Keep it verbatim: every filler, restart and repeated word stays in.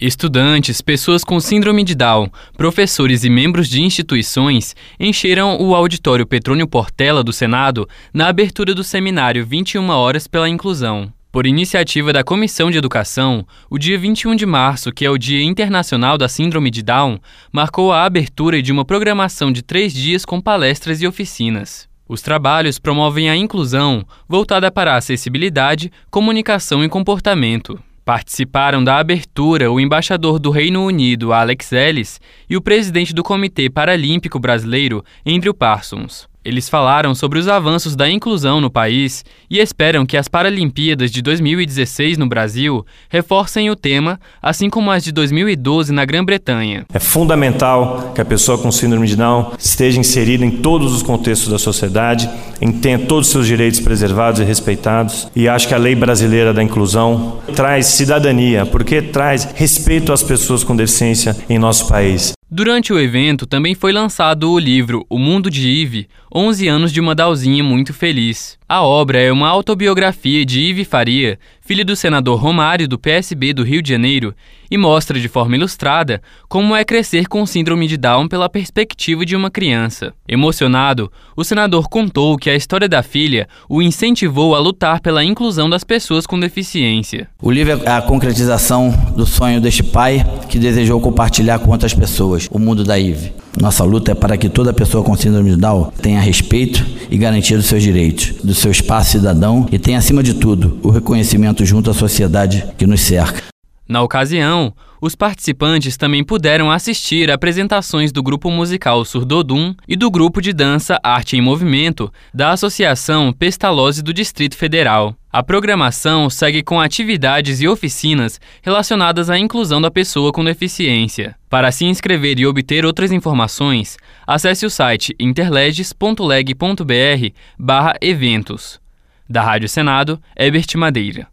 Estudantes, pessoas com síndrome de Down, professores e membros de instituições encheram o auditório Petrônio Portela do Senado na abertura do seminário vinte e uma horas pela inclusão. Por iniciativa da Comissão de Educação, o dia vinte e um de março, que é o Dia Internacional da Síndrome de Down, marcou a abertura de uma programação de três dias com palestras e oficinas. Os trabalhos promovem a inclusão voltada para a acessibilidade, comunicação e comportamento. Participaram da abertura o embaixador do Reino Unido, Alex Ellis, e o presidente do Comitê Paralímpico Brasileiro, Andrew Parsons. Eles falaram sobre os avanços da inclusão no país e esperam que as Paralimpíadas de dois mil e dezesseis no Brasil reforcem o tema, assim como as de dois mil e doze na Grã-Bretanha. É fundamental que a pessoa com síndrome de Down esteja inserida em todos os contextos da sociedade, tenha todos os seus direitos preservados e respeitados. E acho que a lei brasileira da inclusão traz cidadania, porque traz respeito às pessoas com deficiência em nosso país. Durante o evento, também foi lançado o livro O Mundo de Ive, onze anos de uma Dowzinha muito feliz. A obra é uma autobiografia de Ive Faria, filha do senador Romário do P S B do Rio de Janeiro, e mostra de forma ilustrada como é crescer com síndrome de Down pela perspectiva de uma criança. Emocionado, o senador contou que a história da filha o incentivou a lutar pela inclusão das pessoas com deficiência. O livro é a concretização do sonho deste pai que desejou compartilhar com outras pessoas o mundo da Ive. Nossa luta é para que toda pessoa com síndrome de Down tenha respeito e garantia dos seus direitos, do seu espaço cidadão e tenha, acima de tudo, o reconhecimento junto à sociedade que nos cerca. Na ocasião, os participantes também puderam assistir a apresentações do grupo musical Surdodum e do grupo de dança Arte em Movimento da Associação Pestalozzi do Distrito Federal. A programação segue com atividades e oficinas relacionadas à inclusão da pessoa com deficiência. Para se inscrever e obter outras informações, acesse o site interleges ponto leg ponto br barra eventos. Da Rádio Senado, Herbert Madeira.